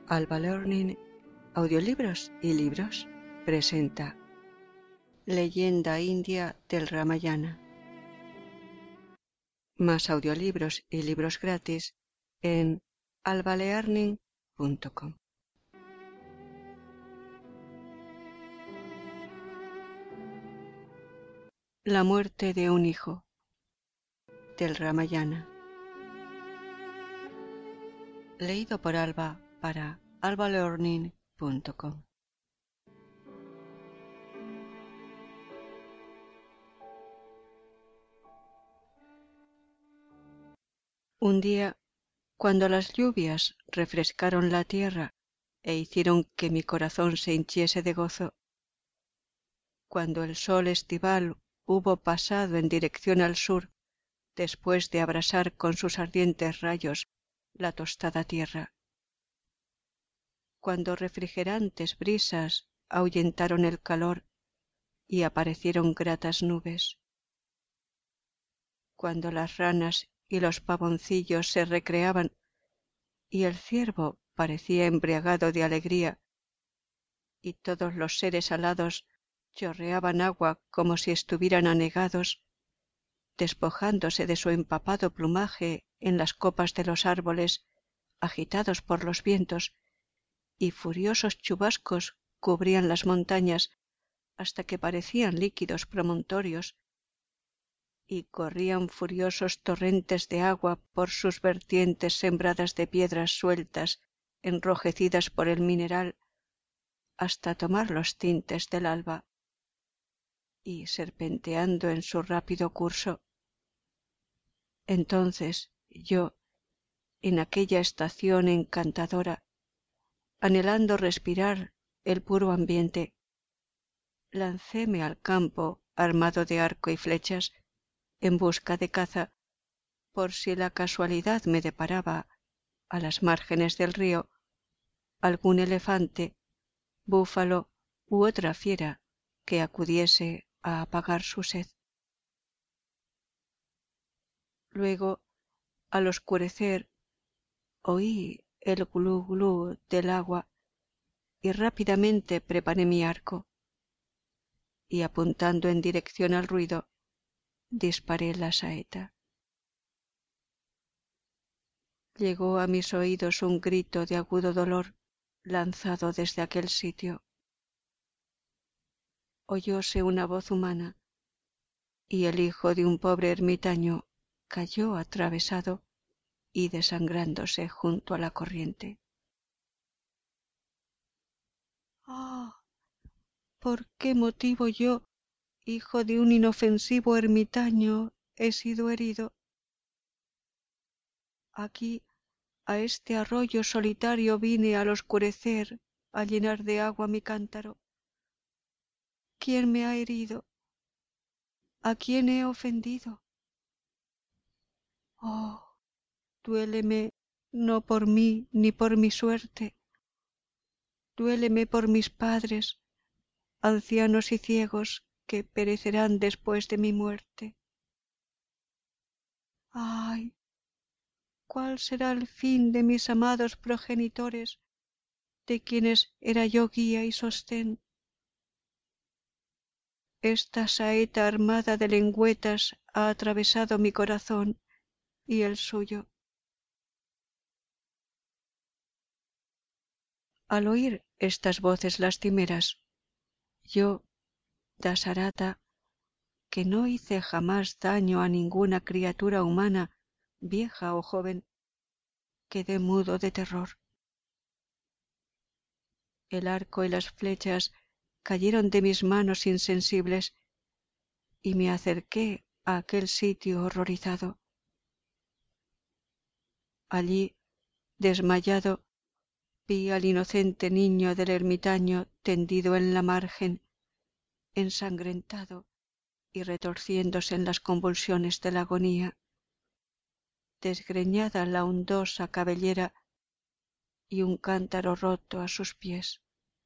Alba Learning, Audiolibros y Libros presenta Leyenda India del Ramayana. Más audiolibros y libros gratis en albalearning.com. La muerte de un hijo del Ramayana. Leído por Alba para albalearning.com. Un día, cuando las lluvias refrescaron la tierra e hicieron que mi corazón se hinchiese de gozo, cuando el sol estival hubo pasado en dirección al sur, después de abrasar con sus ardientes rayos la tostada tierra, cuando refrigerantes brisas ahuyentaron el calor y aparecieron gratas nubes, cuando las ranas y los pavoncillos se recreaban y el ciervo parecía embriagado de alegría y todos los seres alados chorreaban agua como si estuvieran anegados, despojándose de su empapado plumaje en las copas de los árboles agitados por los vientos, y furiosos chubascos cubrían las montañas hasta que parecían líquidos promontorios, y corrían furiosos torrentes de agua por sus vertientes sembradas de piedras sueltas enrojecidas por el mineral hasta tomar los tintes del alba, y serpenteando en su rápido curso. Entonces yo, en aquella estación encantadora, anhelando respirar el puro ambiente, lancéme al campo armado de arco y flechas en busca de caza, por si la casualidad me deparaba a las márgenes del río algún elefante, búfalo u otra fiera que acudiese a apagar su sed. Luego, al oscurecer, oí el glú glú del agua y rápidamente preparé mi arco, y apuntando en dirección al ruido, disparé la saeta. Llegó a mis oídos un grito de agudo dolor lanzado desde aquel sitio. Oyóse una voz humana, y el hijo de un pobre ermitaño cayó atravesado y desangrándose junto a la corriente. ¡Ah! ¿Por qué motivo yo, hijo de un inofensivo ermitaño, he sido herido? Aquí, a este arroyo solitario vine al oscurecer a llenar de agua mi cántaro. ¿Quién me ha herido? ¿A quién he ofendido? Oh, duéleme no por mí ni por mi suerte, duéleme por mis padres, ancianos y ciegos, que perecerán después de mi muerte. ¡Ay! ¿Cuál será el fin de mis amados progenitores, de quienes era yo guía y sostén? Esta saeta armada de lengüetas ha atravesado mi corazón y el suyo. Al oír estas voces lastimeras, yo, Dasarata, que no hice jamás daño a ninguna criatura humana, vieja o joven, quedé mudo de terror. El arco y las flechas cayeron de mis manos insensibles y me acerqué a aquel sitio horrorizado. Allí, desmayado, vi al inocente niño del ermitaño tendido en la margen, ensangrentado y retorciéndose en las convulsiones de la agonía, desgreñada la ondosa cabellera y un cántaro roto a sus pies.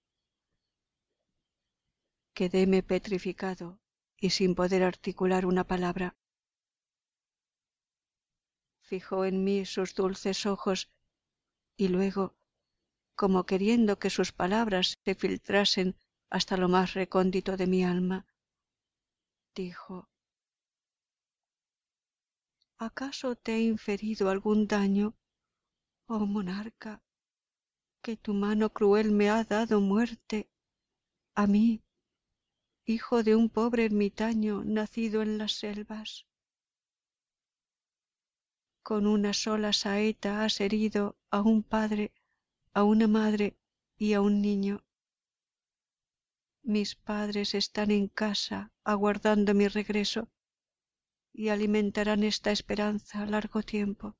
Quedéme petrificado y sin poder articular una palabra. Fijó en mí sus dulces ojos y luego, como queriendo que sus palabras se filtrasen hasta lo más recóndito de mi alma, dijo: ¿acaso te he inferido algún daño, oh monarca, que tu mano cruel me ha dado muerte, a mí, hijo de un pobre ermitaño nacido en las selvas? Con una sola saeta has herido a un padre, a una madre y a un niño. Mis padres están en casa aguardando mi regreso y alimentarán esta esperanza largo tiempo.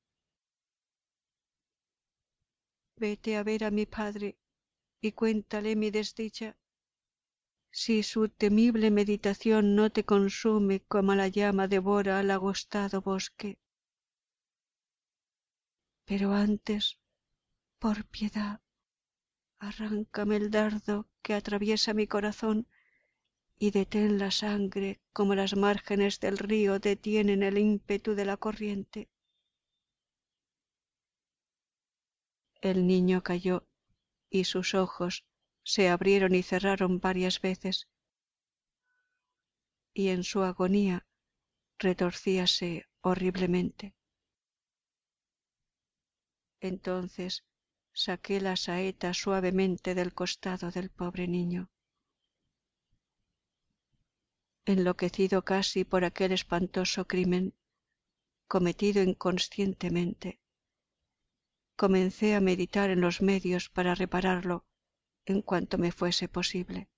Vete a ver a mi padre y cuéntale mi desdicha. Si su temible meditación no te consume como la llama devora al agostado bosque. Pero antes, por piedad, arráncame el dardo que atraviesa mi corazón y detén la sangre como las márgenes del río detienen el ímpetu de la corriente. El niño cayó y sus ojos se abrieron y cerraron varias veces, y en su agonía retorcíase horriblemente. Entonces saqué la saeta suavemente del costado del pobre niño. Enloquecido casi por aquel espantoso crimen, cometido inconscientemente, comencé a meditar en los medios para repararlo en cuanto me fuese posible.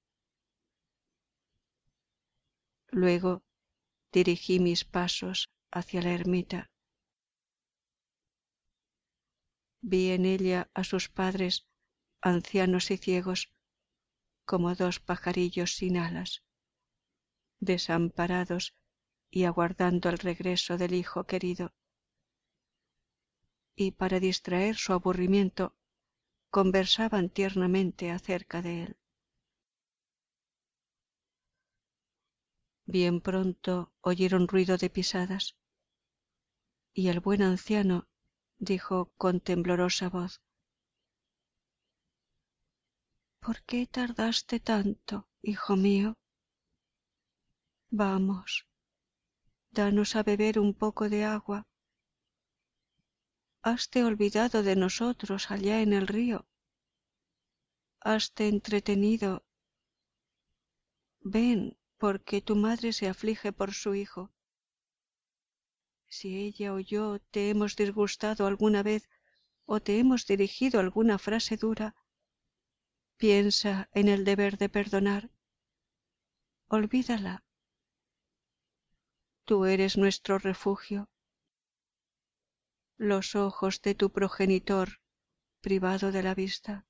Luego dirigí mis pasos hacia la ermita. Vi en ella a sus padres, ancianos y ciegos, como dos pajarillos sin alas, desamparados y aguardando el regreso del hijo querido. Y para distraer su aburrimiento, conversaban tiernamente acerca de él. Bien pronto oyeron ruido de pisadas, y el buen anciano dijo con temblorosa voz: ¿por qué tardaste tanto, hijo mío? Vamos, danos a beber un poco de agua. Haste olvidado de nosotros allá en el río. Haste entretenido. Ven, porque tu madre se aflige por su hijo. Si ella o yo te hemos disgustado alguna vez o te hemos dirigido alguna frase dura, piensa en el deber de perdonar. Olvídala. Tú eres nuestro refugio. Los ojos de tu progenitor privado de la vista.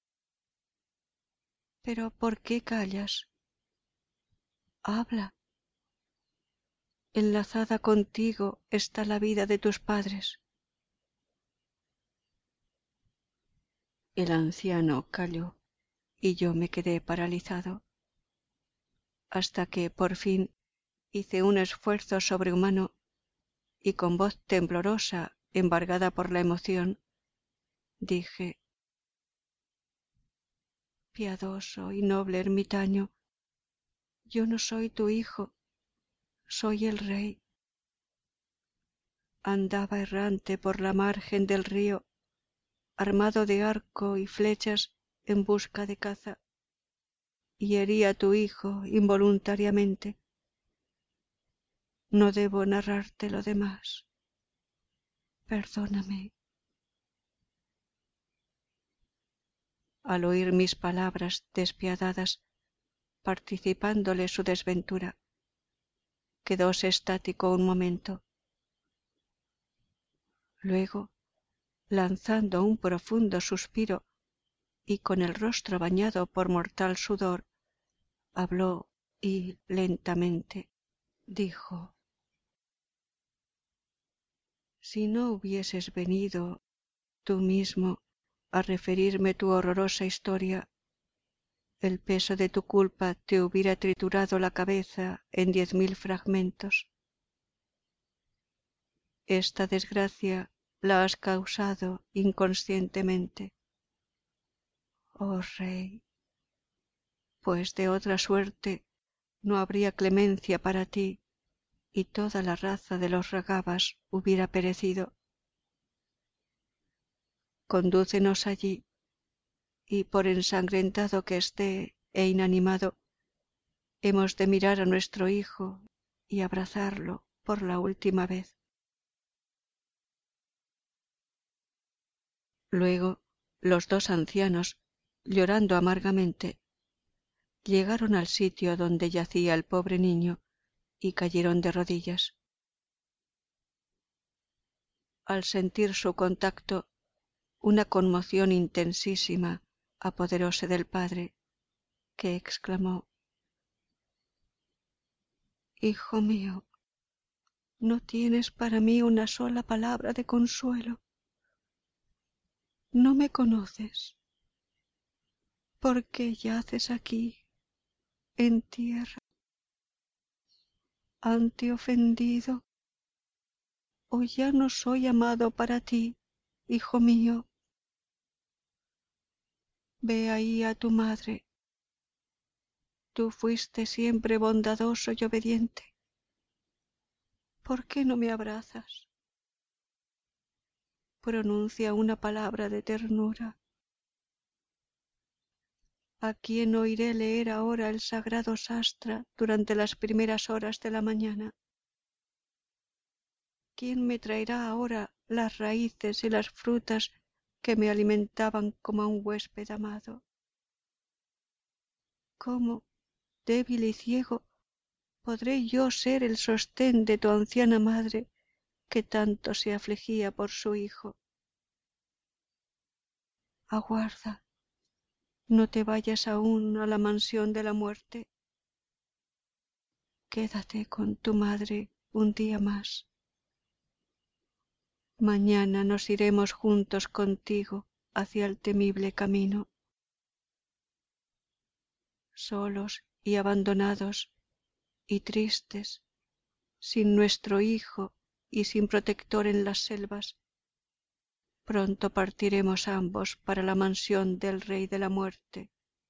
Pero ¿por qué callas? Habla. Enlazada contigo está la vida de tus padres. El anciano calló y yo me quedé paralizado, hasta que por fin hice un esfuerzo sobrehumano y con voz temblorosa, embargada por la emoción, dije: piadoso y noble ermitaño, yo no soy tu hijo, soy el rey. Andaba errante por la margen del río, armado de arco y flechas en busca de caza, y herí a tu hijo involuntariamente. No debo narrarte lo demás. Perdóname. Al oír mis palabras despiadadas, participándole su desventura, quedóse estático un momento. Luego, lanzando un profundo suspiro y con el rostro bañado por mortal sudor, habló y lentamente dijo: si no hubieses venido tú mismo a referirme tu horrorosa historia, el peso de tu culpa te hubiera triturado la cabeza en 10.000 fragmentos. Esta desgracia la has causado inconscientemente. oh rey, pues de otra suerte no habría clemencia para ti, y toda la raza de los Ragavas hubiera perecido. Condúcenos allí, y por ensangrentado que esté e inanimado, hemos de mirar a nuestro hijo y abrazarlo por la última vez. Luego los dos ancianos, llorando amargamente, llegaron al sitio donde yacía el pobre niño y cayeron de rodillas. Al sentir su contacto, una conmoción intensísima apoderóse del padre, que exclamó: «Hijo mío, ¿no tienes para mí una sola palabra de consuelo? ¿No me conoces? ¿Por qué yaces aquí, en tierra? ¿Han-te ofendido? ¿O ya no soy amado para ti, hijo mío? Ve ahí a tu madre. Tú fuiste siempre bondadoso y obediente. ¿Por qué no me abrazas? Pronuncia una palabra de ternura. ¿A quién oiré leer ahora el sagrado sastra durante las primeras horas de la mañana? ¿Quién me traerá ahora las raíces y las frutas que me alimentaban como a un huésped amado? ¿Cómo, débil y ciego, podré yo ser el sostén de tu anciana madre que tanto se afligía por su hijo? Aguarda, no te vayas aún a la mansión de la muerte. Quédate con tu madre un día más. Mañana nos iremos juntos contigo hacia el temible camino. Solos y abandonados y tristes, sin nuestro hijo y sin protector en las selvas, pronto partiremos ambos para la mansión del Rey de la Muerte.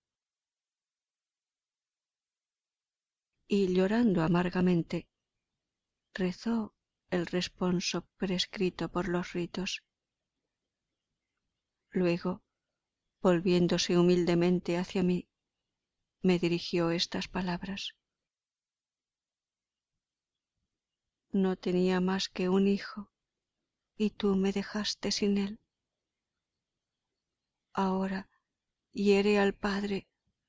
Y llorando amargamente, rezó el responso prescrito por los ritos. Luego, volviéndose humildemente hacia mí, me dirigió estas palabras: «No tenía más que un hijo, y tú me dejaste sin él. Ahora hiere al Padre.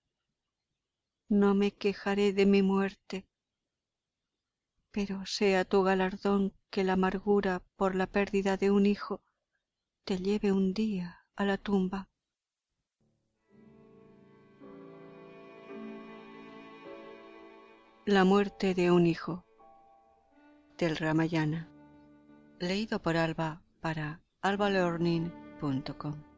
No me quejaré de mi muerte, pero sea tu galardón que la amargura por la pérdida de un hijo te lleve un día a la tumba». La muerte de un hijo, del Ramayana, leído por Alba para albalearning.com.